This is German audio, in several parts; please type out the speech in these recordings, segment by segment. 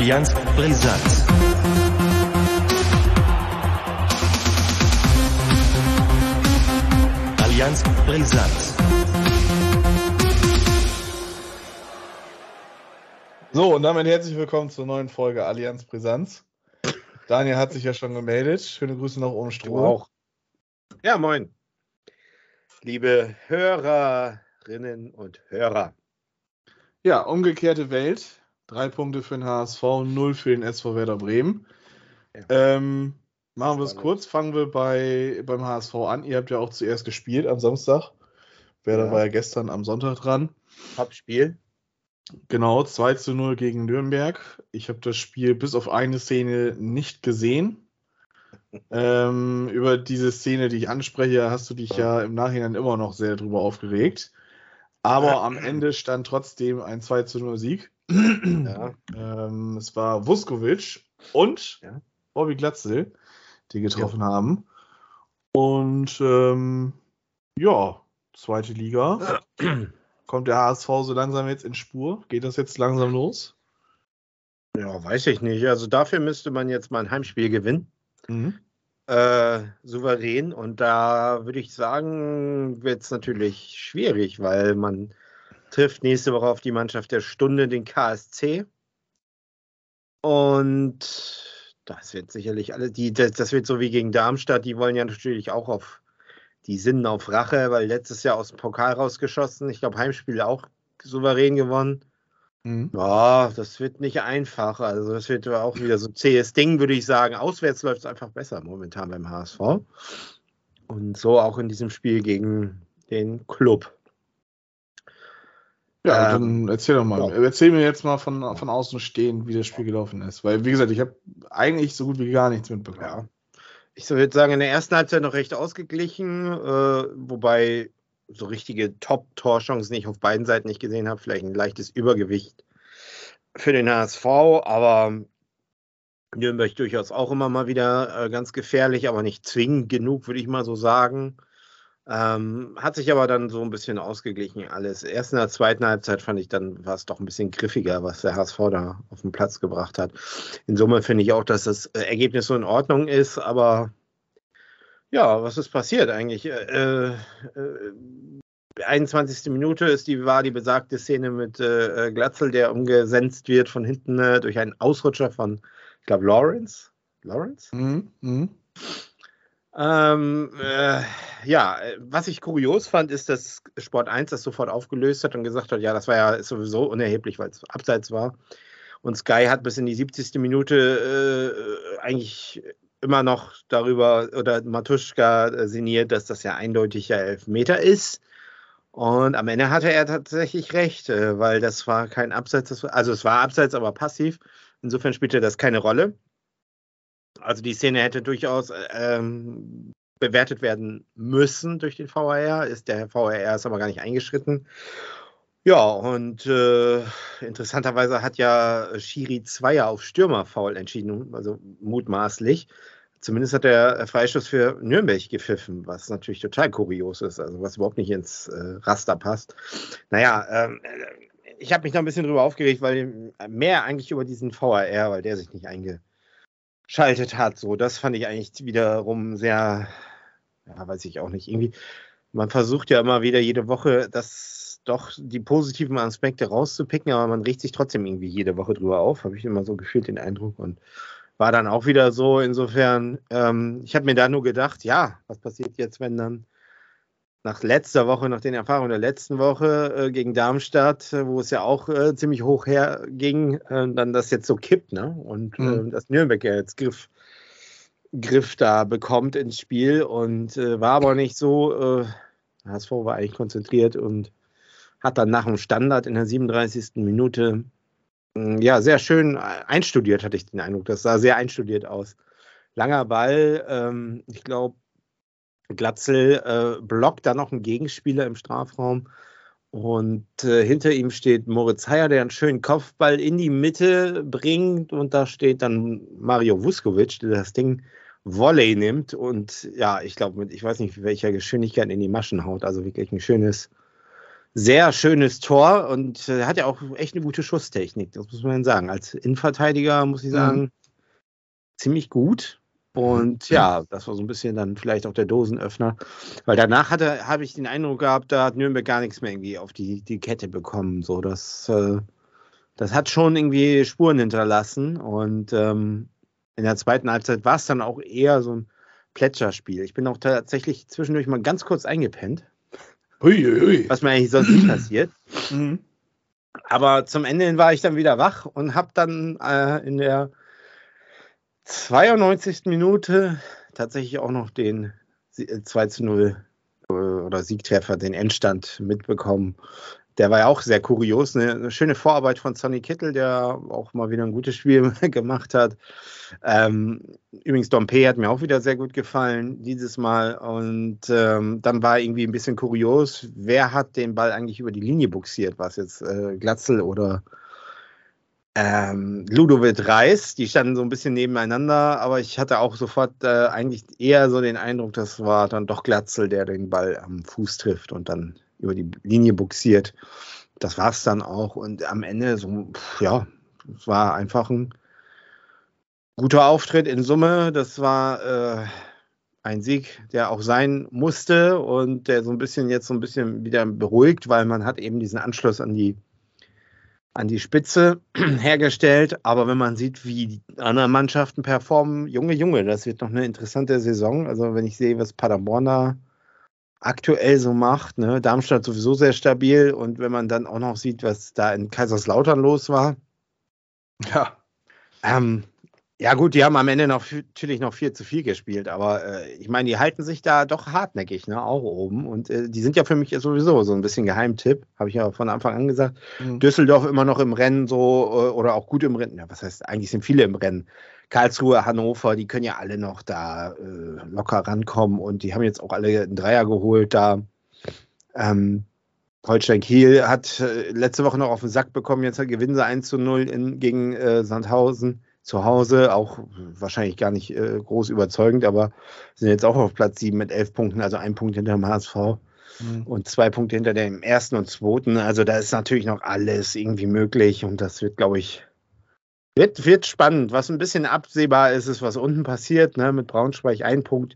Allianz Brisanz. Allianz Brisanz. So, und damit herzlich willkommen zur neuen Folge Allianz Brisanz. Daniel hat sich ja schon gemeldet. Schöne Grüße nach Ohmstroh. Auch. Ja, moin. Liebe Hörerinnen und Hörer. Ja, umgekehrte Welt. 3 Punkte für den HSV, 0 für den SV Werder Bremen. Ja. Machen wir es kurz. Fangen wir beim HSV an. Ihr habt ja auch zuerst gespielt am Samstag. Werder war ja gestern am Sonntag dran. Top-Spiel. Genau, 2:0 gegen Nürnberg. Ich habe das Spiel bis auf eine Szene nicht gesehen. Über diese Szene, die ich anspreche, hast du dich ja im Nachhinein immer noch sehr drüber aufgeregt. Aber am Ende stand trotzdem ein 2:0 Sieg. Ja. Es war Vuskovic und Bobby Glatzel, die getroffen haben. Und zweite Liga. Kommt der HSV so langsam jetzt in Spur? Geht das jetzt langsam los? Ja, weiß ich nicht. Also dafür müsste man jetzt mal ein Heimspiel gewinnen. Souverän. Und da würde ich sagen, wird es natürlich schwierig, weil man trifft nächste Woche auf die Mannschaft der Stunde, den KSC. Und das wird sicherlich das wird so wie gegen Darmstadt. Die wollen ja natürlich auch die sinnen auf Rache, weil letztes Jahr aus dem Pokal rausgeschossen. Ich glaube, Heimspiel auch souverän gewonnen. Ja, das wird nicht einfach. Also das wird auch wieder so ein zähes Ding, würde ich sagen. Auswärts läuft es einfach besser momentan beim HSV. Und so auch in diesem Spiel gegen den Club. Ja, dann erzähl doch mal. Ja. Erzähl mir jetzt mal von außen stehend, wie das Spiel gelaufen ist. Weil, wie gesagt, ich habe eigentlich so gut wie gar nichts mitbekommen. Ja. Ich würde sagen, in der ersten Halbzeit noch recht ausgeglichen, wobei so richtige Top-Torchancen ich auf beiden Seiten nicht gesehen habe. Vielleicht ein leichtes Übergewicht für den HSV, aber Nürnberg durchaus auch immer mal wieder ganz gefährlich, aber nicht zwingend genug, würde ich mal so sagen. Hat sich aber dann so ein bisschen ausgeglichen alles. Erst in der zweiten Halbzeit fand ich, dann war es doch ein bisschen griffiger, was der HSV da auf den Platz gebracht hat. In Summe finde ich auch, dass das Ergebnis so in Ordnung ist, aber ja, was ist passiert eigentlich? 21. Minute war die besagte Szene mit Glatzel, der umgesetzt wird von hinten durch einen Ausrutscher von, ich glaube, Lawrence? Was ich kurios fand, ist, dass Sport 1 das sofort aufgelöst hat und gesagt hat, ja, das war ja sowieso unerheblich, weil es abseits war. Und Sky hat bis in die 70. Minute eigentlich immer noch darüber, oder Matuschka sinniert, dass das ja eindeutig ja Elfmeter ist. Und am Ende hatte er tatsächlich recht, weil das war kein Abseits, es war Abseits, aber passiv. Insofern spielte das keine Rolle. Also die Szene hätte durchaus bewertet werden müssen durch den VAR. Der VAR ist aber gar nicht eingeschritten. Ja, und interessanterweise hat ja Schiri Zweier auf Stürmerfoul entschieden, also mutmaßlich. Zumindest hat der Freistoß für Nürnberg gepfiffen, was natürlich total kurios ist, also was überhaupt nicht ins Raster passt. Naja, ich habe mich da ein bisschen drüber aufgeregt, weil mehr eigentlich über diesen VAR, weil der sich nicht eingeschaltet hat. So, das fand ich eigentlich wiederum sehr, ja, weiß ich auch nicht, irgendwie, man versucht ja immer wieder jede Woche doch die positiven Aspekte rauszupicken, aber man regt sich trotzdem irgendwie jede Woche drüber auf, habe ich immer so gefühlt den Eindruck, und war dann auch wieder so. Insofern, ich habe mir da nur gedacht, ja, was passiert jetzt, wenn dann nach den Erfahrungen der letzten Woche gegen Darmstadt, wo es ja auch ziemlich hoch herging, dann das jetzt so kippt, ne? Und dass Nürnberg ja jetzt Griff da bekommt ins Spiel, und war aber nicht so. HSV war eigentlich konzentriert und hat dann nach dem Standard in der 37. Minute sehr schön einstudiert, hatte ich den Eindruck. Das sah sehr einstudiert aus. Langer Ball, ich glaube, Glatzel blockt da noch einen Gegenspieler im Strafraum, und hinter ihm steht Moritz Heyer, der einen schönen Kopfball in die Mitte bringt, und da steht dann Mario Vuskovic, der das Ding Volley nimmt und ja, ich glaube, ich weiß nicht, mit welcher Geschwindigkeit in die Maschen haut, also wirklich ein schönes sehr schönes Tor und hat ja auch echt eine gute Schusstechnik, das muss man sagen. Als Innenverteidiger muss ich sagen, ziemlich gut. Und ja, das war so ein bisschen dann vielleicht auch der Dosenöffner. Weil danach habe ich den Eindruck gehabt, da hat Nürnberg gar nichts mehr irgendwie auf die Kette bekommen. So, das hat schon irgendwie Spuren hinterlassen. Und in der zweiten Halbzeit war es dann auch eher so ein Plätscherspiel. Ich bin auch tatsächlich zwischendurch mal ganz kurz eingepennt. Hui. Was mir eigentlich sonst nie passiert. Mhm. Aber zum Ende hin war ich dann wieder wach und habe dann in der 92. Minute tatsächlich auch noch den 2:0 oder Siegtreffer, den Endstand mitbekommen. Der war ja auch sehr kurios. Eine schöne Vorarbeit von Sonny Kittel, der auch mal wieder ein gutes Spiel gemacht hat. Übrigens, Dompe hat mir auch wieder sehr gut gefallen dieses Mal. Und dann war irgendwie ein bisschen kurios, wer hat den Ball eigentlich über die Linie buxiert? War es jetzt Glatzel oder Ludovic Reis? Die standen so ein bisschen nebeneinander, aber ich hatte auch sofort eigentlich eher so den Eindruck, das war dann doch Glatzel, der den Ball am Fuß trifft und dann über die Linie buxiert. Das war es dann auch. Und am Ende so, ja, es war einfach ein guter Auftritt in Summe. Das war ein Sieg, der auch sein musste und der so ein bisschen wieder beruhigt, weil man hat eben diesen Anschluss an die Spitze hergestellt. Aber wenn man sieht, wie die anderen Mannschaften performen, Junge, das wird noch eine interessante Saison. Also wenn ich sehe, was Paderborn da aktuell so macht, ne? Darmstadt sowieso sehr stabil und wenn man dann auch noch sieht, was da in Kaiserslautern los war. Ja. Ja gut, die haben am Ende natürlich noch 4:4 gespielt, aber ich meine, die halten sich da doch hartnäckig, ne, auch oben und die sind ja für mich sowieso so ein bisschen Geheimtipp, habe ich ja von Anfang an gesagt. Düsseldorf immer noch im Rennen so oder auch gut im Rennen, ja, was heißt, eigentlich sind viele im Rennen. Karlsruhe, Hannover, die können ja alle noch da locker rankommen und die haben jetzt auch alle einen Dreier geholt da. Holstein Kiel hat letzte Woche noch auf den Sack bekommen, jetzt gewinnen sie 1:0 gegen Sandhausen zu Hause, auch wahrscheinlich gar nicht groß überzeugend, aber sind jetzt auch auf Platz 7 mit 11 Punkten, also 1 Punkt hinter dem HSV und 2 Punkte hinter dem ersten und zweiten. Also da ist natürlich noch alles irgendwie möglich und das wird, glaube ich, wird spannend. Was ein bisschen absehbar ist, was unten passiert, ne, mit Braunschweig 1 Punkt.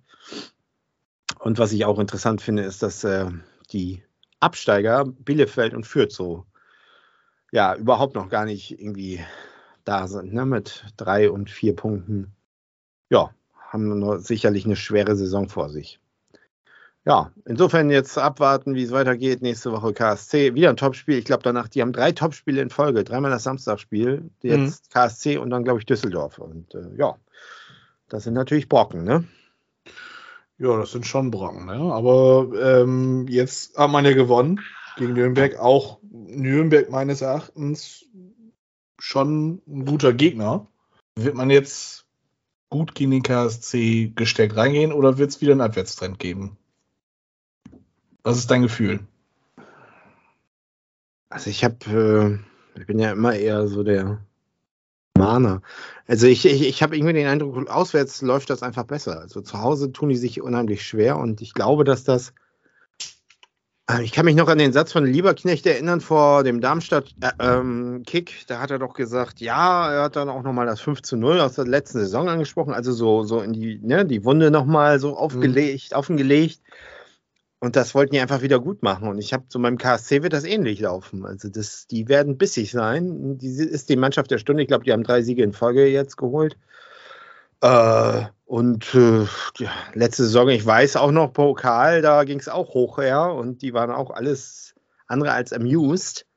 Und was ich auch interessant finde, ist, dass die Absteiger Bielefeld und Fürth so ja überhaupt noch gar nicht irgendwie da sind, ne, mit 3 und 4 Punkten. Ja, haben noch sicherlich eine schwere Saison vor sich. Ja, insofern jetzt abwarten, wie es weitergeht. Nächste Woche KSC, wieder ein Topspiel. Ich glaube danach, die haben 3 Topspiele in Folge. 3-mal das Samstagsspiel, jetzt KSC und dann, glaube ich, Düsseldorf. Und ja, das sind natürlich Brocken, ne? Ja, das sind schon Brocken, ne? Aber jetzt hat man ja gewonnen gegen Nürnberg. Auch Nürnberg meines Erachtens schon ein guter Gegner. Wird man jetzt gut gegen den KSC gesteckt reingehen oder wird es wieder einen Abwärtstrend geben? Was ist dein Gefühl? Also ich bin ja immer eher so der Mahner. Also ich habe irgendwie den Eindruck, auswärts läuft das einfach besser. Also zu Hause tun die sich unheimlich schwer und ich glaube, dass das ich kann mich noch an den Satz von Lieberknecht erinnern vor dem Darmstadt-Kick. Da hat er doch gesagt, ja, er hat dann auch nochmal das 5:0 aus der letzten Saison angesprochen. Also so in die Wunde nochmal so offengelegt. Und das wollten die einfach wieder gut machen. Und ich habe so beim KSC wird das ähnlich laufen. Also die werden bissig sein. Die ist die Mannschaft der Stunde. Ich glaube, die haben 3 Siege in Folge jetzt geholt. Letzte Saison, ich weiß auch noch, Pokal, da ging es auch hoch her und die waren auch alles andere als amused.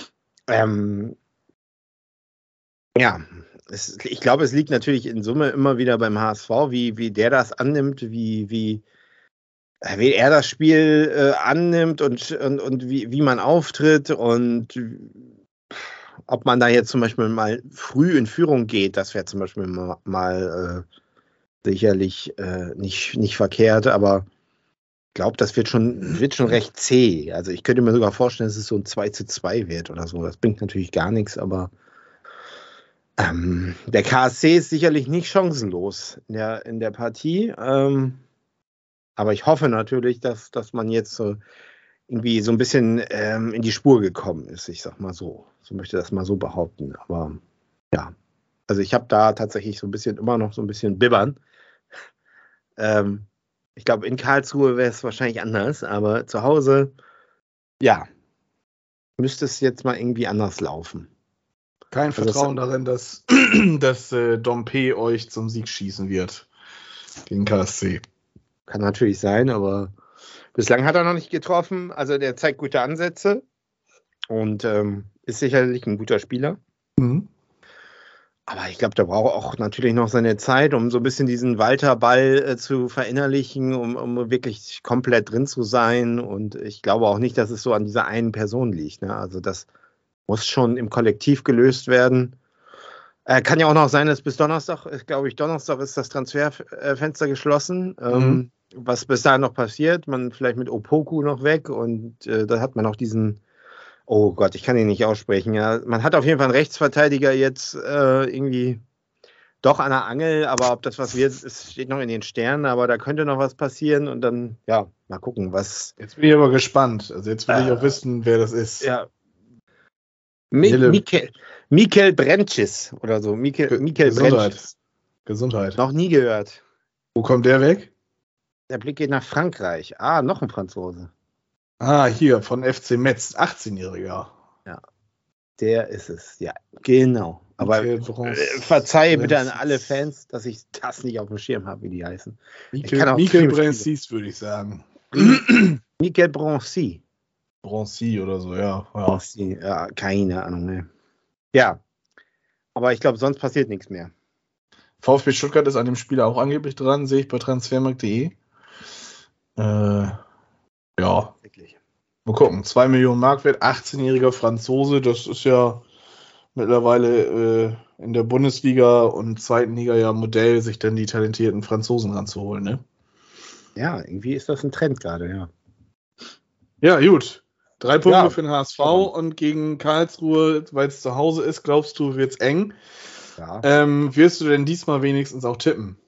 Ich glaube, es liegt natürlich in Summe immer wieder beim HSV, wie der das annimmt, wie er das Spiel annimmt und wie man auftritt und ob man da jetzt zum Beispiel mal früh in Führung geht, das wäre zum Beispiel mal sicherlich nicht verkehrt, aber ich glaube, das wird schon recht zäh. Also ich könnte mir sogar vorstellen, dass es so ein 2:2 wird oder so. Das bringt natürlich gar nichts, aber der KSC ist sicherlich nicht chancenlos in der Partie. Aber ich hoffe natürlich, dass man jetzt irgendwie so ein bisschen in die Spur gekommen ist. Ich sag mal so. So möchte ich das mal so behaupten. Aber ja, also ich habe da tatsächlich so ein bisschen immer noch so ein bisschen bibbern. Ich glaube, in Karlsruhe wäre es wahrscheinlich anders, aber zu Hause, ja, müsste es jetzt mal irgendwie anders laufen. Kein Also Vertrauen darin, dass Dompe euch zum Sieg schießen wird gegen KSC. Kann natürlich sein, aber bislang hat er noch nicht getroffen. Also der zeigt gute Ansätze und ist sicherlich ein guter Spieler. Mhm. Aber ich glaube, der braucht auch natürlich noch seine Zeit, um so ein bisschen diesen Walter-Ball zu verinnerlichen, um wirklich komplett drin zu sein. Und ich glaube auch nicht, dass es so an dieser einen Person liegt. Ne? Also das muss schon im Kollektiv gelöst werden. Kann ja auch noch sein, dass bis Donnerstag, glaube ich, Donnerstag ist das Transferfenster geschlossen. Was bis dahin noch passiert, man vielleicht mit Opoku noch weg und da hat man auch diesen, oh Gott, ich kann ihn nicht aussprechen. Ja. Man hat auf jeden Fall einen Rechtsverteidiger jetzt irgendwie doch an der Angel, aber ob das was wird, es steht noch in den Sternen, aber da könnte noch was passieren und dann, ja, mal gucken, was. Jetzt bin ich aber gespannt. Also jetzt will ich auch wissen, wer das ist. Ja. Mikel Brentschis oder so. Mikel Brentschis. Gesundheit. Noch nie gehört. Wo kommt der weg? Der Blick geht nach Frankreich. Ah, noch ein Franzose. Ah, hier, von FC Metz, 18-Jähriger. Ja, der ist es. Ja, genau. Aber verzeihe bitte an alle Fans, dass ich das nicht auf dem Schirm habe, wie die heißen. Mikel Brentschis, würde ich sagen. Mikel Broncy. Broncy oder so, ja. Broncy, ja, keine Ahnung, ne. Ja, aber ich glaube, sonst passiert nichts mehr. VfB Stuttgart ist an dem Spieler auch angeblich dran, sehe ich bei transfermarkt.de. Ja. Wirklich. Mal gucken, 2 Millionen Marktwert, 18-jähriger Franzose, das ist ja mittlerweile in der Bundesliga und zweiten Liga ja Modell, sich dann die talentierten Franzosen ranzuholen, ne? Ja, irgendwie ist das ein Trend gerade, ja. Ja, gut. 3 Punkte für den HSV und gegen Karlsruhe, weil es zu Hause ist, glaubst du, wird es eng. Ja. Wirst du denn diesmal wenigstens auch tippen?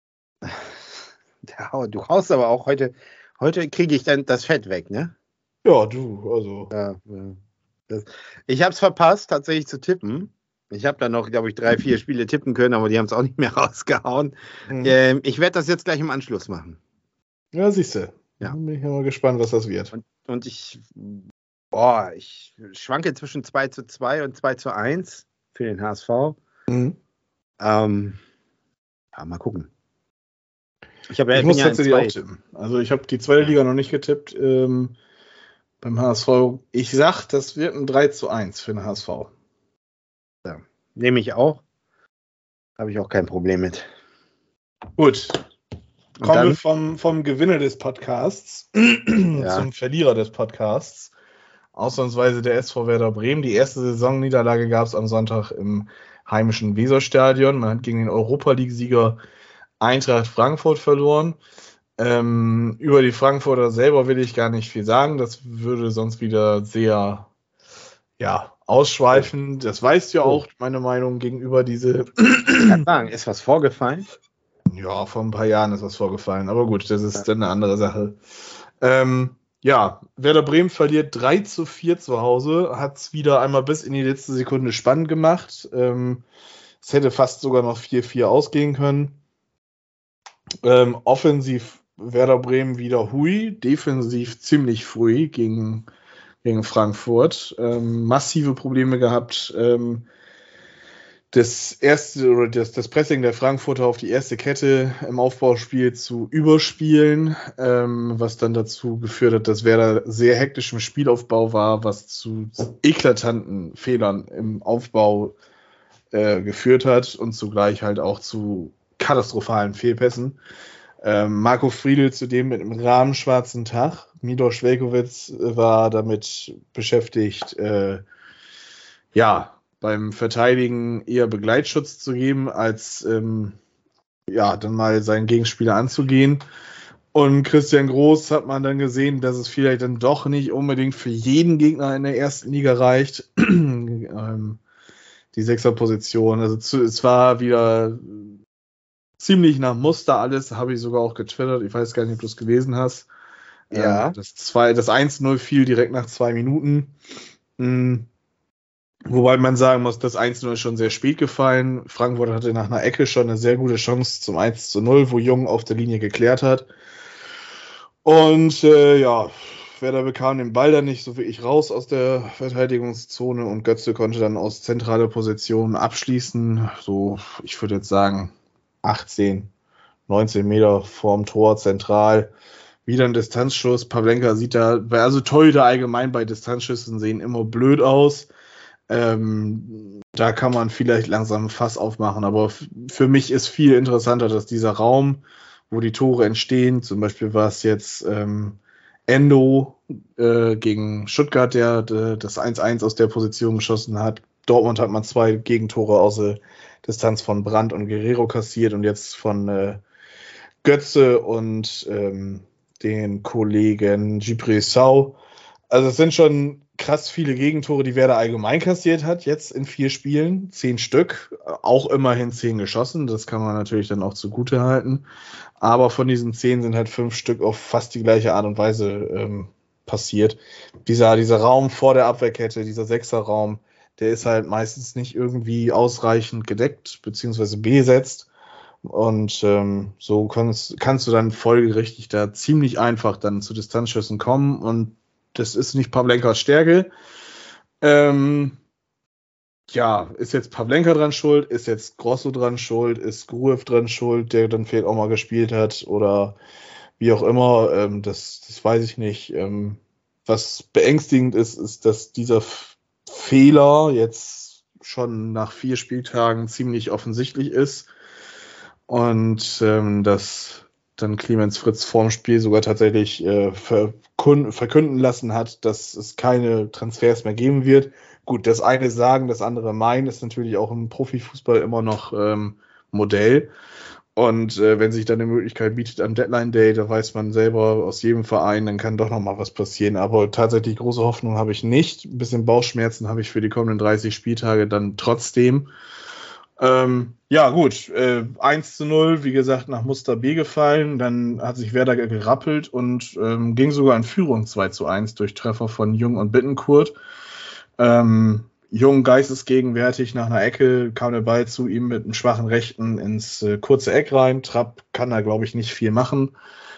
Ja, du haust aber auch heute kriege ich dann das Fett weg, ne? Ja, du, also. Ja. Ich habe es verpasst, tatsächlich zu tippen. Ich habe dann noch, glaube ich, 3, 4 Spiele tippen können, aber die haben es auch nicht mehr rausgehauen. Ich werde das jetzt gleich im Anschluss machen. Ja, siehst du. Ja. Bin ich mal gespannt, was das wird. Und ich schwanke zwischen 2:2 und 2:1 für den HSV. Ja, mal gucken. Ich muss tatsächlich auch tippen. Also ich habe die zweite Liga noch nicht getippt beim HSV. Ich sag, das wird ein 3:1 für den HSV. Ja, nehme ich auch. Habe ich auch kein Problem mit. Gut. Kommen wir vom Gewinner des Podcasts zum Verlierer des Podcasts. Ausnahmsweise der SV Werder Bremen. Die erste Saisonniederlage gab es am Sonntag im heimischen Weserstadion. Man hat gegen den Europa-League-Sieger Eintracht Frankfurt verloren. Über die Frankfurter selber will ich gar nicht viel sagen. Das würde sonst wieder sehr ausschweifen. Das weißt du ja auch, meine Meinung gegenüber diese. Ich kann sagen, ist was vorgefallen? Ja, vor ein paar Jahren ist was vorgefallen. Aber gut, das ist dann eine andere Sache. Werder Bremen verliert 3:4 zu Hause. Hat es wieder einmal bis in die letzte Sekunde spannend gemacht. Es hätte fast sogar noch 4:4 ausgehen können. Offensiv Werder Bremen wieder hui, defensiv ziemlich früh gegen Frankfurt. Massive Probleme gehabt, das Pressing der Frankfurter auf die erste Kette im Aufbauspiel zu überspielen, was dann dazu geführt hat, dass Werder sehr hektisch im Spielaufbau war, was zu eklatanten Fehlern im Aufbau geführt hat und zugleich halt auch zu katastrophalen Fehlpässen. Marco Friedl zudem mit einem rahmenschwarzen Tag. Milos Veljković war damit beschäftigt, beim Verteidigen eher Begleitschutz zu geben, als dann mal seinen Gegenspieler anzugehen. Und Christian Groß hat man dann gesehen, dass es vielleicht dann doch nicht unbedingt für jeden Gegner in der ersten Liga reicht. Die 6er-Position. Also es war wieder ziemlich nach Muster alles, habe ich sogar auch getwittert. Ich weiß gar nicht, ob du es gelesen hast. Ja. Das 1-0 fiel direkt nach 2 Minuten. Wobei man sagen muss, das 1-0 ist schon sehr spät gefallen. Frankfurt hatte nach einer Ecke schon eine sehr gute Chance zum 1-0, wo Jung auf der Linie geklärt hat. Und Werder bekam den Ball dann nicht so wirklich raus aus der Verteidigungszone und Götze konnte dann aus zentraler Position abschließen. So, ich würde jetzt sagen, 18, 19 Meter vorm Tor zentral. Wieder ein Distanzschuss. Pavlenka sieht also Torhüter allgemein bei Distanzschüssen sehen immer blöd aus. Da kann man vielleicht langsam ein Fass aufmachen, aber für mich ist viel interessanter, dass dieser Raum, wo die Tore entstehen, zum Beispiel war es jetzt Endo gegen Stuttgart, der das 1-1 aus der Position geschossen hat. Dortmund hat man 2 Gegentore aus der Distanz von Brandt und Guerrero kassiert und jetzt von Götze und den Kollegen Djibril Sow. Also es sind schon krass viele Gegentore, die Werder allgemein kassiert hat, jetzt in 4 Spielen, 10 Stück, auch immerhin 10 geschossen, das kann man natürlich dann auch zugute halten, aber von diesen 10 sind halt 5 Stück auf fast die gleiche Art und Weise passiert. Dieser Raum vor der Abwehrkette, dieser Sechserraum, der ist halt meistens nicht irgendwie ausreichend gedeckt, beziehungsweise besetzt. Und so kannst du dann folgerichtig da ziemlich einfach dann zu Distanzschüssen kommen und das ist nicht Pavlenkas Stärke. Ist jetzt Pavlenka dran schuld? Ist jetzt Grosso dran schuld? Ist Gruev dran schuld, der dann vielleicht auch mal gespielt hat? Oder wie auch immer, das weiß ich nicht. Was beängstigend ist, dass dieser Fehler jetzt schon nach 4 Spieltagen ziemlich offensichtlich ist. Und dass dann Clemens Fritz vorm Spiel sogar tatsächlich verkünden lassen hat, dass es keine Transfers mehr geben wird. Gut, das eine sagen, das andere meinen, ist natürlich auch im Profifußball immer noch Modell. Und wenn sich dann eine Möglichkeit bietet am Deadline Day, da weiß man selber aus jedem Verein, dann kann doch noch mal was passieren. Aber tatsächlich große Hoffnung habe ich nicht. Ein bisschen Bauchschmerzen habe ich für die kommenden 30 Spieltage dann trotzdem. 1-0, wie gesagt, nach Muster B gefallen. Dann hat sich Werder gerappelt und ging sogar in Führung 2-1 durch Treffer von Jung und Bittencourt. Jung geistesgegenwärtig nach einer Ecke kam der Ball zu ihm mit einem schwachen Rechten ins kurze Eck rein. Trapp kann da, glaube ich, nicht viel machen.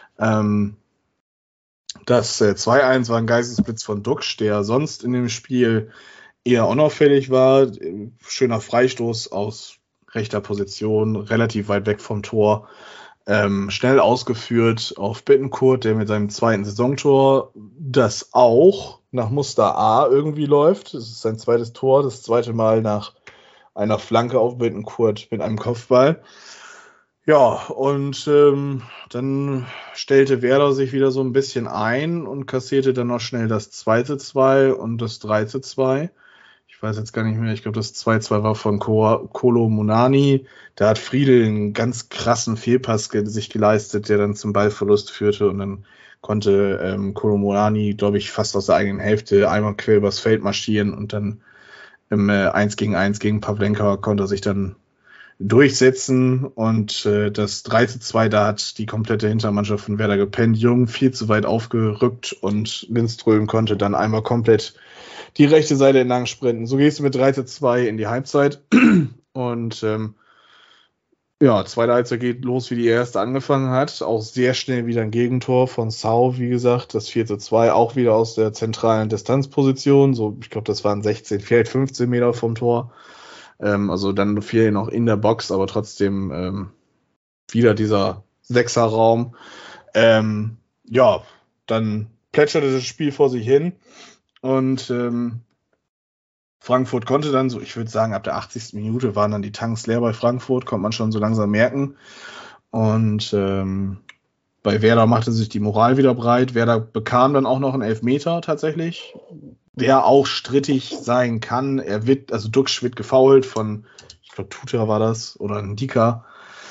Das 2-1 war ein Geistesblitz von Duxch, der sonst in dem Spiel eher unauffällig war. Schöner Freistoß aus rechter Position, relativ weit weg vom Tor. Schnell ausgeführt auf Bittencourt, der mit seinem 2. Saisontor, das auch nach Muster A irgendwie läuft. Das ist sein 2. Tor, das 2. Mal nach einer Flanke auf Bittencourt mit einem Kopfball. Ja, und dann stellte Werder sich wieder so ein bisschen ein und kassierte dann noch schnell das 2-2 und das 3-2. Ich weiß jetzt gar nicht mehr, ich glaube, das 2-2 war von Kolo Muani. Da hat Friedl einen ganz krassen Fehlpass sich geleistet, der dann zum Ballverlust führte und dann konnte Kolo Muani, glaube ich, fast aus der eigenen Hälfte einmal quer übers Feld marschieren und dann im 1-gegen-1 gegen Pavlenka konnte er sich dann durchsetzen und das 3-2, da hat die komplette Hintermannschaft von Werder gepennt. Jung viel zu weit aufgerückt und Lindström konnte dann einmal komplett die rechte Seite entlang sprinten. So gehst du mit 3-2 in die Halbzeit und zweite Halbzeit geht los, wie die erste angefangen hat. Auch sehr schnell wieder ein Gegentor von Sow, wie gesagt, das 4-2, auch wieder aus der zentralen Distanzposition. So, ich glaube, das waren 16, vielleicht 15 Meter vom Tor. Also dann viel noch in der Box, aber trotzdem wieder dieser Sechserraum. Dann plätscherte das Spiel vor sich hin und Frankfurt konnte dann so, ich würde sagen, ab der 80. Minute waren dann die Tanks leer bei Frankfurt, konnte man schon so langsam merken. Und bei Werder machte sich die Moral wieder breit. Werder bekam dann auch noch einen Elfmeter tatsächlich, der auch strittig sein kann. Duxch wird gefoult von, ich glaube, Tuta war das, oder Ndika.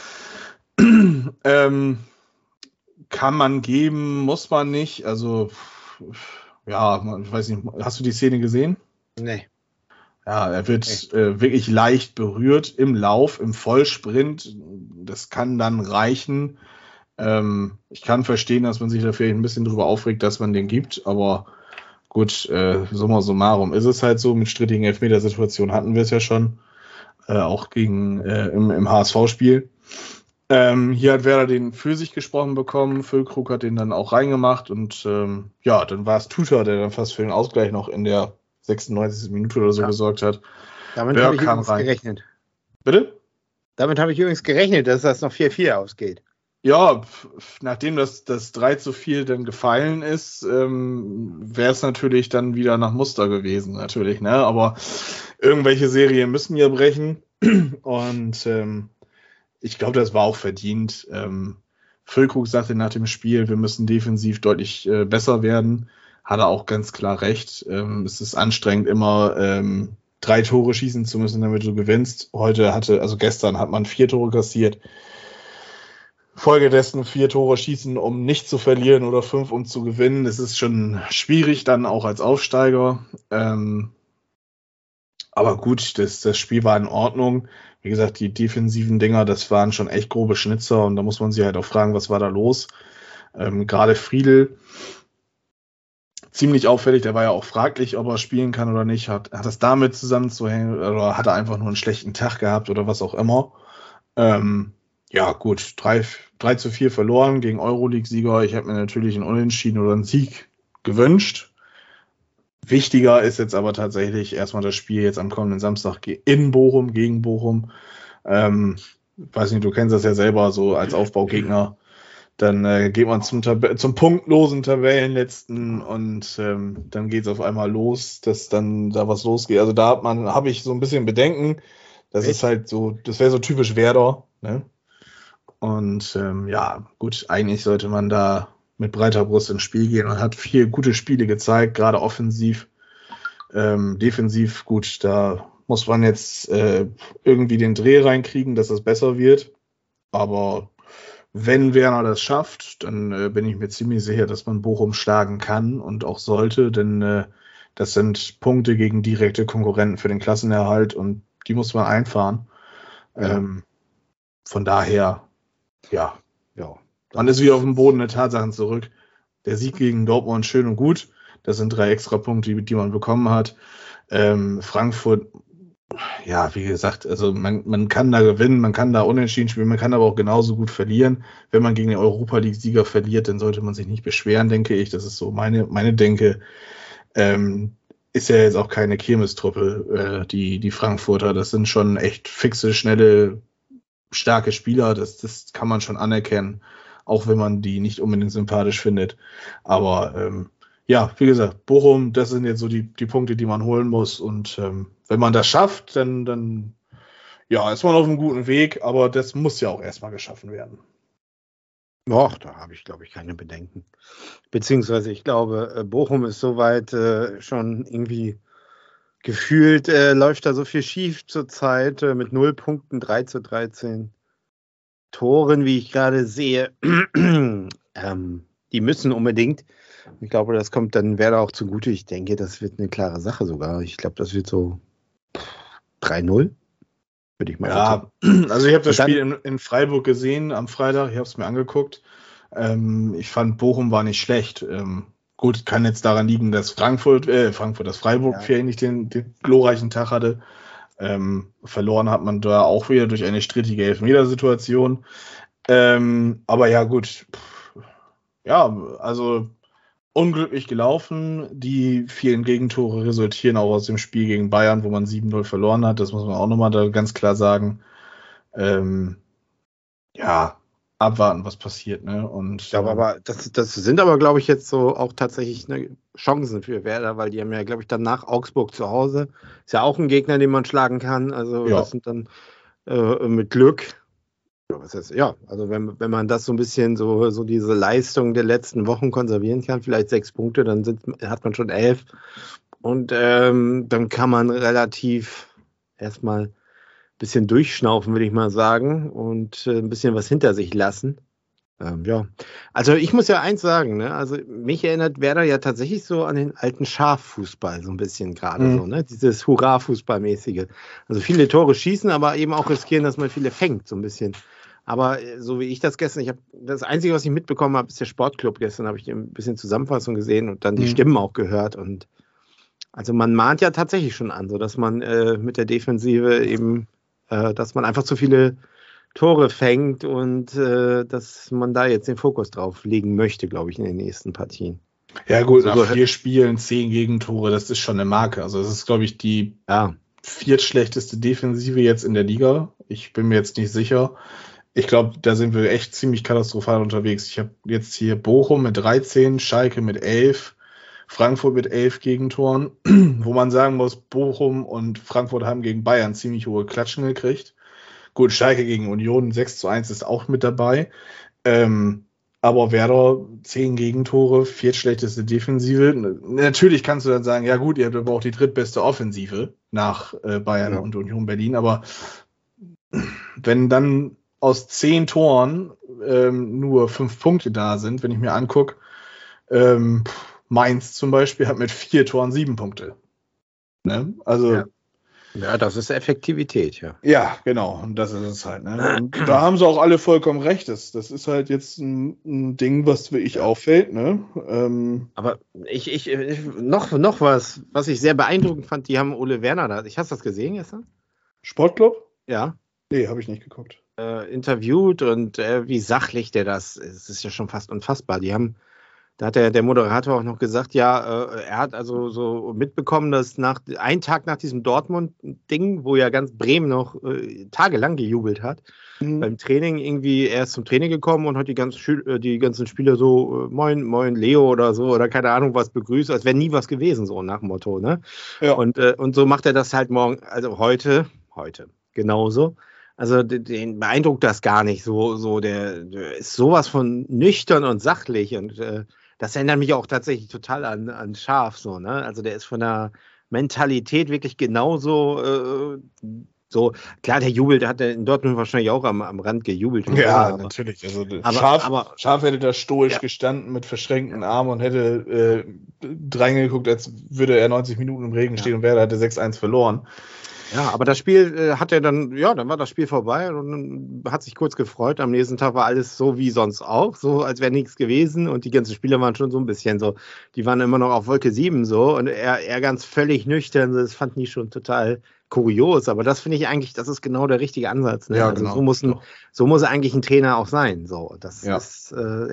Kann man geben, muss man nicht. Also, ja, ich weiß nicht, hast du die Szene gesehen? Nee. Ja, er wird wirklich leicht berührt im Lauf, im Vollsprint. Das kann dann reichen. Ich kann verstehen, dass man sich da vielleicht ein bisschen drüber aufregt, dass man den gibt, aber gut, summa summarum ist es halt so, mit strittigen Elfmetersituationen hatten wir es ja schon, auch gegen im HSV-Spiel. Hier hat Werder den für sich gesprochen bekommen, Füllkrug hat den dann auch reingemacht und dann war es Tuta, der dann fast für den Ausgleich noch in der 96. Minute oder so gesorgt hat. Damit habe ich übrigens gerechnet. Bitte? Damit habe ich übrigens gerechnet, dass das noch 4-4 ausgeht. Ja, nachdem das 3-4 dann gefallen ist, wäre es natürlich dann wieder nach Muster gewesen, natürlich, ne? Aber irgendwelche Serien müssen ja brechen und ich glaube, das war auch verdient. Füllkrug sagte nach dem Spiel, wir müssen defensiv deutlich besser werden. Hat er auch ganz klar recht. Es ist anstrengend, immer 3 Tore schießen zu müssen, damit du gewinnst. Gestern hat man 4 Tore kassiert. Folgedessen 4 Tore schießen, um nicht zu verlieren oder 5, um zu gewinnen. Es ist schon schwierig dann auch als Aufsteiger. Aber gut, das Spiel war in Ordnung. Wie gesagt, die defensiven Dinger, das waren schon echt grobe Schnitzer und da muss man sich halt auch fragen, was war da los? Gerade Friedl, ziemlich auffällig, der war ja auch fraglich, ob er spielen kann oder nicht. Hat das damit zusammenzuhängen oder hat er einfach nur einen schlechten Tag gehabt oder was auch immer? Ja, gut, 3-4 verloren gegen Euroleague-Sieger. Ich habe mir natürlich einen Unentschieden oder einen Sieg gewünscht. Wichtiger ist jetzt aber tatsächlich erstmal das Spiel jetzt am kommenden Samstag in Bochum, gegen Bochum. Weiß nicht, du kennst das ja selber so als Aufbaugegner. Dann geht man zum punktlosen Tabellenletzten und dann geht es auf einmal los, dass dann da was losgeht. Also da habe ich so ein bisschen Bedenken. Das ist halt so, das wäre so typisch Werder, ne? Und gut, eigentlich sollte man da mit breiter Brust ins Spiel gehen und hat 4 gute Spiele gezeigt, gerade offensiv, defensiv gut. Da muss man jetzt irgendwie den Dreh reinkriegen, dass das besser wird. Aber wenn Werner das schafft, dann bin ich mir ziemlich sicher, dass man Bochum schlagen kann und auch sollte, denn das sind Punkte gegen direkte Konkurrenten für den Klassenerhalt und die muss man einfahren. Ja. Von daher, ja. Man ist wieder auf dem Boden der Tatsachen zurück. Der Sieg gegen Dortmund schön und gut. Das sind 3 Extrapunkte, die man bekommen hat. Frankfurt, ja, wie gesagt, also man kann da gewinnen, man kann da unentschieden spielen, man kann aber auch genauso gut verlieren. Wenn man gegen den Europa-League-Sieger verliert, dann sollte man sich nicht beschweren, denke ich. Das ist so meine Denke. Ist ja jetzt auch keine Kirmestruppe, die Frankfurter. Das sind schon echt fixe, schnelle, starke Spieler. Das kann man schon anerkennen, auch wenn man die nicht unbedingt sympathisch findet. Aber wie gesagt, Bochum, das sind jetzt so die Punkte, die man holen muss. Und wenn man das schafft, dann ist man auf einem guten Weg. Aber das muss ja auch erstmal geschaffen werden. Doch, da habe ich, glaube ich, keine Bedenken. Beziehungsweise ich glaube, Bochum ist soweit schon irgendwie gefühlt, läuft da so viel schief zurzeit mit 0 Punkten, 3-13 Toren, wie ich gerade sehe. Die müssen unbedingt. Ich glaube, das kommt dann Werder auch zugute. Ich denke, das wird eine klare Sache sogar. Ich glaube, das wird so 3-0. Würde ich mal sagen. Also ich habe das Spiel in Freiburg gesehen am Freitag. Ich habe es mir angeguckt. Ich fand, Bochum war nicht schlecht. Gut, kann jetzt daran liegen, dass Freiburg vielleicht nicht den glorreichen Tag hatte. Verloren hat man da auch wieder durch eine strittige Elfmetersituation. Aber ja, gut. Also unglücklich gelaufen. Die vielen Gegentore resultieren auch aus dem Spiel gegen Bayern, wo man 7-0 verloren hat. Das muss man auch nochmal da ganz klar sagen. Abwarten, was passiert, ne? Und ich glaube aber, das sind aber, glaube ich, jetzt so auch tatsächlich Chancen für Werder, weil die haben ja, glaube ich, dann nach Augsburg zu Hause. Ist ja auch ein Gegner, den man schlagen kann. Also das sind dann mit Glück. Also wenn man das so ein bisschen so diese Leistung der letzten Wochen konservieren kann, vielleicht 6 Punkte, dann hat man schon 11. Und dann kann man relativ erstmal bisschen durchschnaufen, würde ich mal sagen, und ein bisschen was hinter sich lassen. Also ich muss ja eins sagen, ne? Also mich erinnert Werder ja tatsächlich so an den alten Schaffußball, so ein bisschen gerade so, ne? Dieses Hurra-Fußballmäßige. Also viele Tore schießen, aber eben auch riskieren, dass man viele fängt, so ein bisschen. Aber so wie ich das gestern, das Einzige, was ich mitbekommen habe, ist der Sportclub. Gestern habe ich ein bisschen Zusammenfassung gesehen und dann die Stimmen auch gehört. Und also man mahnt ja tatsächlich schon an, so dass man mit der Defensive eben, dass man einfach zu viele Tore fängt und dass man da jetzt den Fokus drauf legen möchte, glaube ich, in den nächsten Partien. Ja gut, nach 4 Spielen 10 Gegentore, das ist schon eine Marke. Also das ist, glaube ich, die viertschlechteste Defensive jetzt in der Liga. Ich bin mir jetzt nicht sicher. Ich glaube, da sind wir echt ziemlich katastrophal unterwegs. Ich habe jetzt hier Bochum mit 13, Schalke mit 11, Frankfurt mit 11 Gegentoren, wo man sagen muss, Bochum und Frankfurt haben gegen Bayern ziemlich hohe Klatschen gekriegt. Gut, Schalke gegen Union 6:1 ist auch mit dabei. Aber Werder 10 Gegentore, viertschlechteste Defensive. Natürlich kannst du dann sagen, ja gut, ihr habt aber auch die drittbeste Offensive nach Bayern und Union Berlin. Aber wenn dann aus 10 Toren nur 5 Punkte da sind, wenn ich mir angucke, Mainz zum Beispiel hat mit 4 Toren 7 Punkte. Ne? Also ja, das ist Effektivität, ja. Ja, genau. Und das ist es halt. Ne? Und da haben sie auch alle vollkommen recht. Das ist halt jetzt ein Ding, was wirklich auffällt. Ne? Aber ich noch was ich sehr beeindruckend fand, die haben Ole Werner da. Hast du das gesehen gestern? Sportclub? Ja. Nee, habe ich nicht geguckt. Interviewt und wie sachlich der das ist. Es ist ja schon fast unfassbar. Da hat der Moderator auch noch gesagt, er hat also so mitbekommen, dass einen Tag nach diesem Dortmund-Ding, wo ja ganz Bremen noch tagelang gejubelt hat, beim Training irgendwie, er ist zum Training gekommen und hat die ganzen Spieler so, moin, moin, Leo oder so, oder keine Ahnung was begrüßt, als wäre nie was gewesen, so nach dem Motto, ne? Ja. Und so macht er das halt heute genauso. Also den beeindruckt das gar nicht so der ist sowas von nüchtern und sachlich und das erinnert mich auch tatsächlich total an Schaf, so, ne? Also der ist von der Mentalität wirklich genauso so. Klar, der jubelt, der hat in Dortmund wahrscheinlich auch am Rand gejubelt. Ja, natürlich. Also Schaf hätte da stoisch gestanden mit verschränkten Armen und hätte reingeguckt, als würde er 90 Minuten im Regen stehen und Werder hätte 6:1 verloren. Ja, aber das Spiel hat er dann war das Spiel vorbei und hat sich kurz gefreut. Am nächsten Tag war alles so wie sonst auch, so als wäre nichts gewesen und die ganzen Spieler waren schon so ein bisschen so, die waren immer noch auf Wolke 7 so und er ganz völlig nüchtern, das fand ich schon total kurios, aber das finde ich eigentlich, das ist genau der richtige Ansatz. Ne? Ja, also genau. so muss eigentlich ein Trainer auch sein. So, das ist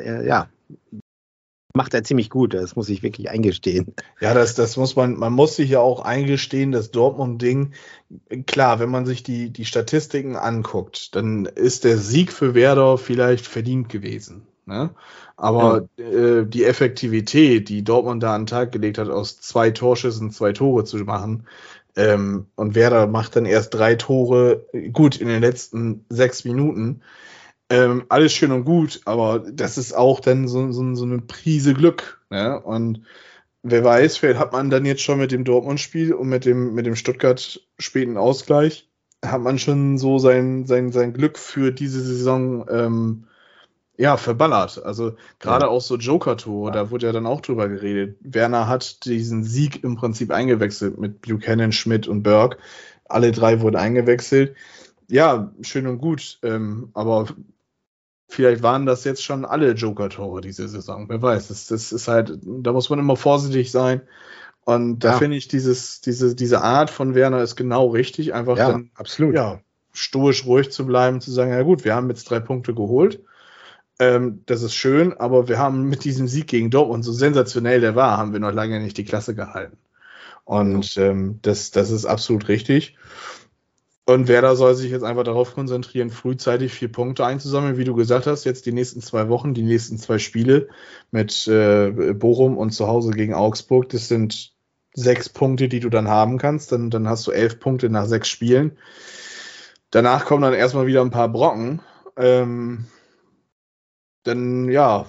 macht er ziemlich gut, das muss ich wirklich eingestehen. Ja, das muss man muss sich ja auch eingestehen, das Dortmund-Ding, klar, wenn man sich die Statistiken anguckt, dann ist der Sieg für Werder vielleicht verdient gewesen. Ne? Aber die Effektivität, die Dortmund da an den Tag gelegt hat, aus 2 Torschüssen 2 Tore zu machen, und Werder macht dann erst 3 Tore, gut, in den letzten 6 Minuten, alles schön und gut, aber das ist auch dann so eine Prise Glück. Ne? Und wer weiß, vielleicht hat man dann jetzt schon mit dem Dortmund-Spiel und mit dem Stuttgart späten Ausgleich, hat man schon so sein Glück für diese Saison verballert. Also gerade auch so Joker-Tore, da wurde ja dann auch drüber geredet. Werner hat diesen Sieg im Prinzip eingewechselt mit Buchanan, Schmidt und Berg. Alle 3 wurden eingewechselt. Ja, schön und gut, aber vielleicht waren das jetzt schon alle Joker-Tore diese Saison. Wer weiß, das ist halt, da muss man immer vorsichtig sein. Und da finde ich, diese Art von Werner ist genau richtig. Einfach dann absolut. Ja, stoisch ruhig zu bleiben, zu sagen, ja gut, wir haben jetzt 3 Punkte geholt. Das ist schön, aber wir haben mit diesem Sieg gegen Dortmund, so sensationell der war, haben wir noch lange nicht die Klasse gehalten. Und das ist absolut richtig. Und Werder soll sich jetzt einfach darauf konzentrieren, frühzeitig 4 Punkte einzusammeln, wie du gesagt hast, jetzt die nächsten 2 Wochen, die nächsten 2 Spiele mit Bochum und zu Hause gegen Augsburg. Das sind 6 Punkte, die du dann haben kannst. Dann hast du 11 Punkte nach 6 Spielen. Danach kommen dann erstmal wieder ein paar Brocken. Dann, ja,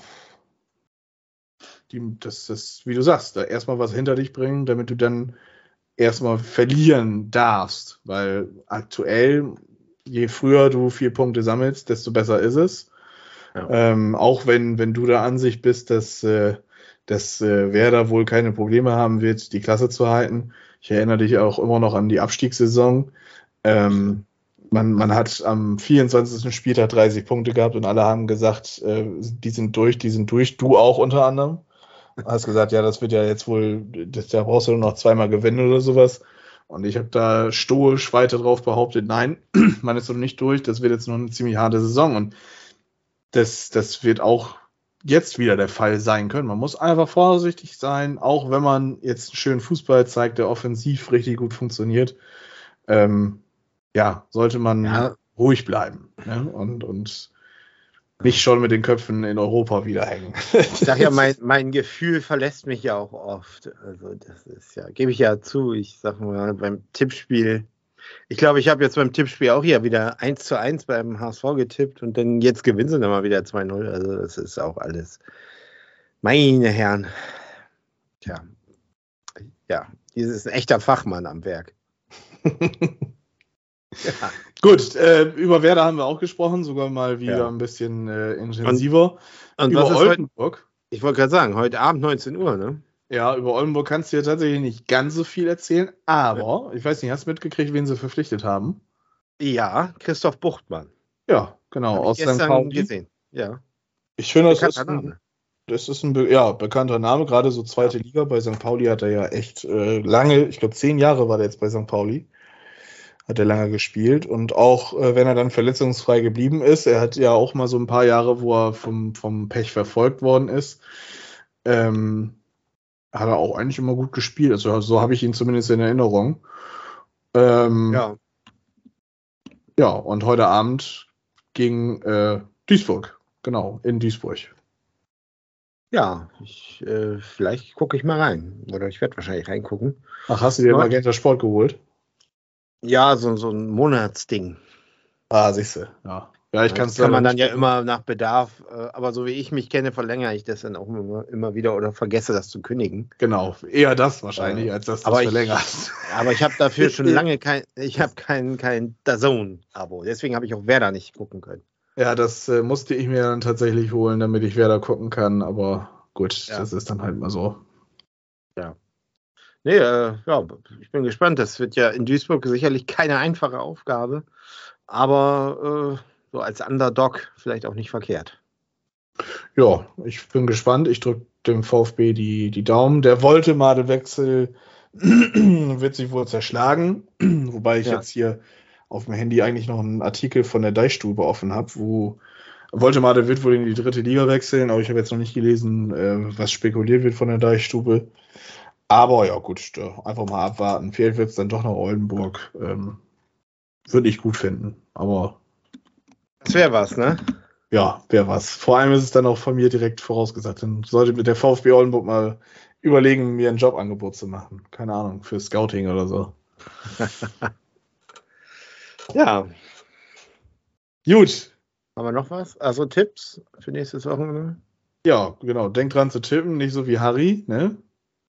das, wie du sagst, da erstmal was hinter dich bringen, damit du dann erstmal verlieren darfst, weil aktuell, je früher du 4 Punkte sammelst, desto besser ist es. Ja. Auch wenn du der Ansicht bist, dass Werder wohl keine Probleme haben wird, die Klasse zu halten. Ich erinnere dich auch immer noch an die Abstiegssaison. Man hat am 24. Spieltag 30 Punkte gehabt und alle haben gesagt, die sind durch. Du auch unter anderem. Hast gesagt, ja, das wird ja jetzt wohl, da brauchst du nur noch zweimal gewinnen oder sowas. Und ich habe da stoisch weiter drauf behauptet, nein, man ist noch nicht durch. Das wird jetzt noch eine ziemlich harte Saison. Und das wird auch jetzt wieder der Fall sein können. Man muss einfach vorsichtig sein, auch wenn man jetzt einen schönen Fußball zeigt, der offensiv richtig gut funktioniert. Sollte man ruhig bleiben, ne? Und nicht schon mit den Köpfen in Europa wieder hängen. Ich sag ja, mein Gefühl verlässt mich ja auch oft. Also das ist ja, gebe ich ja zu, ich sag mal, beim Tippspiel, ich glaube, ich habe jetzt beim Tippspiel auch hier wieder 1:1 beim HSV getippt und dann jetzt gewinnen sie dann mal wieder 2:0. Also das ist auch alles, meine Herren. Tja, ja, hier ist ein echter Fachmann am Werk. Ja. Gut, über Werder haben wir auch gesprochen, sogar mal wieder ein bisschen intensiver. Und über Oldenburg. Ich wollte gerade sagen, heute Abend 19 Uhr, ne? Ja, über Oldenburg kannst du ja tatsächlich nicht ganz so viel erzählen, aber ich weiß nicht, hast du mitgekriegt, wen sie verpflichtet haben? Ja, Christoph Buchtmann. Ja, genau, aus St. Pauli. Gesehen. Ja. Ich finde, das ist ein bekannter Name, gerade so zweite Liga. Bei St. Pauli hat er ja echt lange, ich glaube 10 Jahre war der jetzt bei St. Pauli. Hat er lange gespielt und auch wenn er dann verletzungsfrei geblieben ist, er hat ja auch mal so ein paar Jahre, wo er vom Pech verfolgt worden ist, hat er auch eigentlich immer gut gespielt. Also so habe ich ihn zumindest in Erinnerung. Und heute Abend gegen Duisburg, genau, in Duisburg. Ja, vielleicht gucke ich mal rein. Oder ich werde wahrscheinlich reingucken. Ach, hast du dir Magenta Sport geholt? Ja, so ein Monatsding. Ah, siehste, ja. Ja, das kann man dann ja immer nach Bedarf, aber so wie ich mich kenne, verlängere ich das dann auch immer wieder oder vergesse das zu kündigen. Genau, eher das wahrscheinlich, als dass du es verlängerst. Aber ich habe dafür schon lange kein DAZN-Abo, deswegen habe ich auch Werder nicht gucken können. Ja, das musste ich mir dann tatsächlich holen, damit ich Werder gucken kann, aber gut, das ist dann halt mal so. Ja. Nee, ich bin gespannt. Das wird ja in Duisburg sicherlich keine einfache Aufgabe, aber so als Underdog vielleicht auch nicht verkehrt. Ja, ich bin gespannt. Ich drücke dem VfB die Daumen. Der Woltemade-Wechsel wird sich wohl zerschlagen, wobei ich jetzt hier auf dem Handy eigentlich noch einen Artikel von der Deichstube offen habe, wo Woltemade wird wohl in die 3. Liga wechseln, aber ich habe jetzt noch nicht gelesen, was spekuliert wird von der Deichstube. Aber ja, gut, einfach mal abwarten. Vielleicht wird es dann doch nach Oldenburg. Würde ich gut finden. Aber. Das wäre was, ne? Ja, wäre was. Vor allem ist es dann auch von mir direkt vorausgesagt. Dann sollte mit der VfB Oldenburg mal überlegen, mir ein Jobangebot zu machen. Keine Ahnung, für Scouting oder so. Ja. Gut. Haben wir noch was? Also Tipps für nächstes Wochenende? Ja, genau. Denk dran zu tippen, nicht so wie Harry, ne?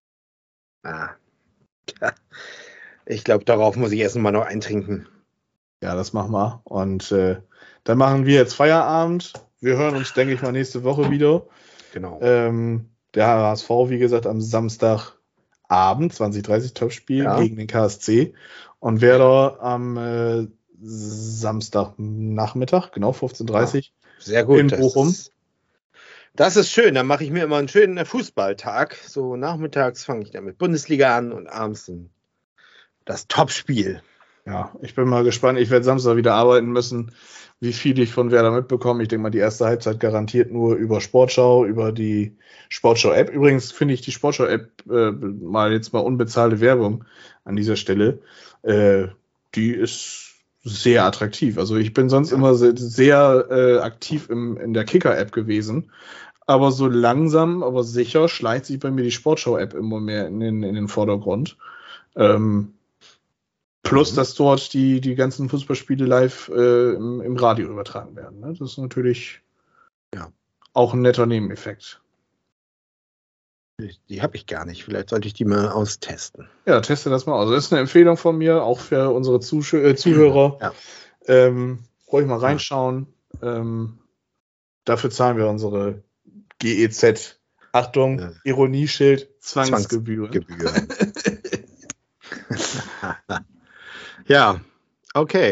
Ich glaube, darauf muss ich erst mal noch eintrinken. Ja, das machen wir. Und dann machen wir jetzt Feierabend. Wir hören uns, denke ich mal, nächste Woche wieder. Genau. Der HSV, wie gesagt, am Samstagabend, 20:30 Topspiel gegen den KSC. Und Werder am Samstagnachmittag, genau, 15:30 Sehr gut. in Bochum. Das ist schön, dann mache ich mir immer einen schönen Fußballtag. So nachmittags fange ich dann mit Bundesliga an und abends das Topspiel. Ja, ich bin mal gespannt. Ich werde Samstag wieder arbeiten müssen, wie viel ich von Werder mitbekomme. Ich denke mal, die erste Halbzeit garantiert nur über Sportschau, über die Sportschau-App. Übrigens finde ich die Sportschau-App mal unbezahlte Werbung an dieser Stelle. Die ist sehr attraktiv. Also ich bin sonst immer sehr aktiv in der Kicker-App gewesen. Aber so langsam, aber sicher schleicht sich bei mir die Sportschau-App immer mehr in den Vordergrund. Plus, dass dort die ganzen Fußballspiele live im Radio übertragen werden. Ne? Das ist natürlich auch ein netter Nebeneffekt. Die habe ich gar nicht. Vielleicht sollte ich die mal austesten. Ja, teste das mal aus. Das ist eine Empfehlung von mir, auch für unsere Zuhörer. Ja. Ruhig mal reinschauen. Dafür zahlen wir unsere GEZ. Achtung, Ironieschild, Zwangsgebühren. Ja, okay.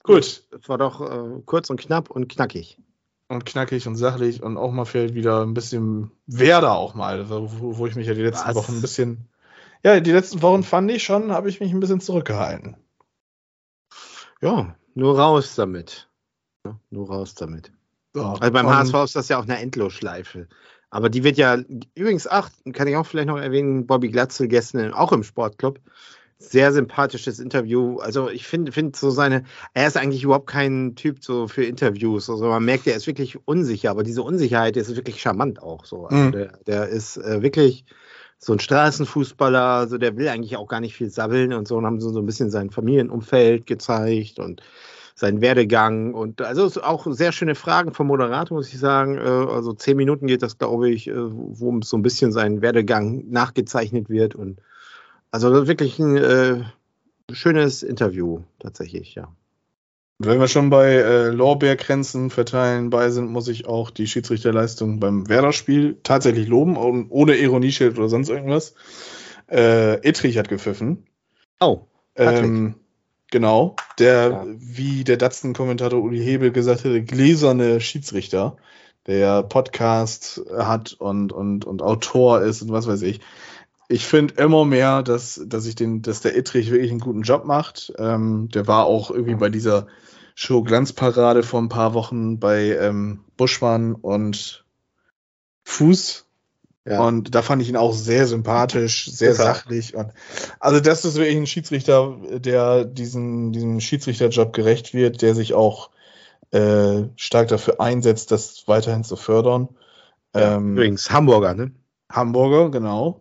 Gut. Es war doch kurz und knapp und knackig. Und knackig und sachlich und auch mal fällt wieder ein bisschen Werder auch mal, wo ich mich ja die letzten Wochen ein bisschen, ja, die letzten Wochen fand ich schon, habe ich mich ein bisschen zurückgehalten. Ja, nur raus damit. Ja, nur raus damit. So, also beim HSV ist das ja auch eine Endlosschleife. Aber die wird ja, übrigens, kann ich auch vielleicht noch erwähnen, Bobby Glatzel gestern auch im Sportclub. Sehr sympathisches Interview. Also ich finde so er ist eigentlich überhaupt kein Typ so für Interviews. Also man merkt, er ist wirklich unsicher, aber diese Unsicherheit ist wirklich charmant auch so. Also der ist wirklich so ein Straßenfußballer, also der will eigentlich auch gar nicht viel sabbeln und so, und haben so ein bisschen sein Familienumfeld gezeigt und seinen Werdegang und also auch sehr schöne Fragen vom Moderator, muss ich sagen. Also 10 Minuten geht das, glaube ich, wo so ein bisschen sein Werdegang nachgezeichnet wird und also wirklich ein schönes Interview, tatsächlich, ja. Wenn wir schon bei Lorbeerkränzen verteilen bei sind, muss ich auch die Schiedsrichterleistung beim Werder-Spiel tatsächlich loben, ohne Ironieschild oder sonst irgendwas. Ittrich hat gepfiffen. Oh, genau. Wie der Datsen-Kommentator Uli Hebel gesagt hatte, gläserne Schiedsrichter, der Podcast hat und Autor ist und was weiß ich. Ich finde immer mehr, dass der Ittrich wirklich einen guten Job macht. Der war auch irgendwie bei dieser Show Glanzparade vor ein paar Wochen bei Buschmann und Fuß. Ja. Und da fand ich ihn auch sehr sympathisch, sehr sachlich. Und also das ist wirklich ein Schiedsrichter, der diesem Schiedsrichterjob gerecht wird, der sich auch stark dafür einsetzt, das weiterhin zu fördern. Ja, übrigens Hamburger, ne? Hamburger, genau.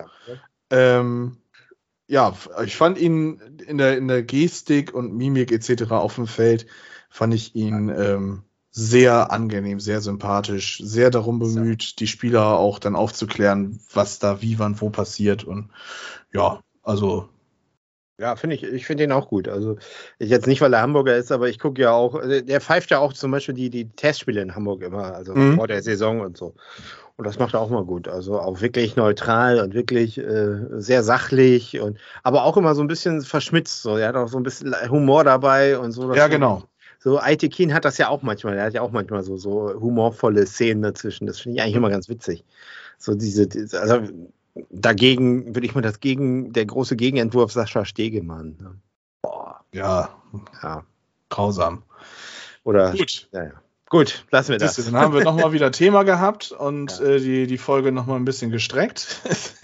Ja, ich fand ihn in der Gestik und Mimik etc. auf dem Feld, fand ich ihn sehr angenehm, sehr sympathisch, sehr darum bemüht, die Spieler auch dann aufzuklären, was da wie, wann, wo passiert. Und ja, also. Ja, ich finde ihn auch gut. Also ich jetzt nicht, weil er Hamburger ist, aber ich gucke ja auch, der pfeift ja auch zum Beispiel die Testspiele in Hamburg immer, also vor der Saison und so. Und das macht er auch mal gut. Also auch wirklich neutral und wirklich sehr sachlich aber auch immer so ein bisschen verschmitzt. So. Er hat auch so ein bisschen Humor dabei und so. Ja, genau. So Aytekin hat das ja auch manchmal. Er hat ja auch manchmal so humorvolle Szenen dazwischen. Das finde ich eigentlich immer ganz witzig. So also dagegen würde ich mal der große Gegenentwurf Sascha Stegemann. Ne? Boah. Ja. Grausam. Oder gut. Ja. Gut, lassen wir das. Dann haben wir nochmal wieder Thema gehabt und die Folge nochmal ein bisschen gestreckt.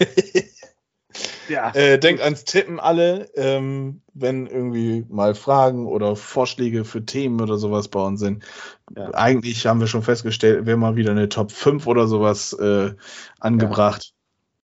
Ja. Denkt ans Tippen alle, wenn irgendwie mal Fragen oder Vorschläge für Themen oder sowas bei uns sind. Ja. Eigentlich haben wir schon festgestellt, wäre mal wieder eine Top 5 oder sowas angebracht.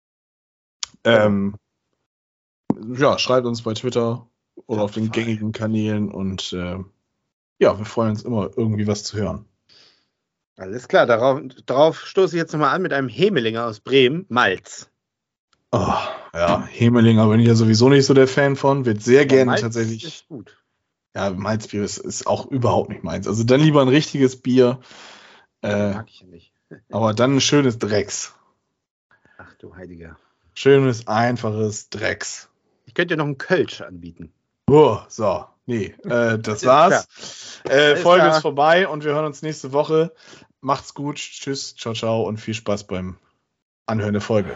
Ja. Schreibt uns bei Twitter oder auf den gängigen Kanälen und wir freuen uns immer, irgendwie was zu hören. Alles klar, darauf stoße ich jetzt nochmal an mit einem Hemelinger aus Bremen, Malz. Oh, ja, Hemelinger bin ich ja sowieso nicht so der Fan von, wird sehr gerne Malz tatsächlich. Ist gut. Ja, Malzbier ist auch überhaupt nicht meins. Also dann lieber ein richtiges Bier. Mag ich ja nicht. Aber dann ein schönes Drecks. Ach du Heiliger. Schönes, einfaches Drecks. Ich könnte dir noch einen Kölsch anbieten. Oh, so. Nee, das war's. Folge ist vorbei und wir hören uns nächste Woche. Macht's gut. Tschüss, ciao, ciao und viel Spaß beim Anhören der Folge.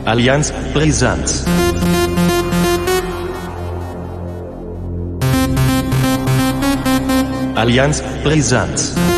Allianz Brisanz. Allianz Brisanz.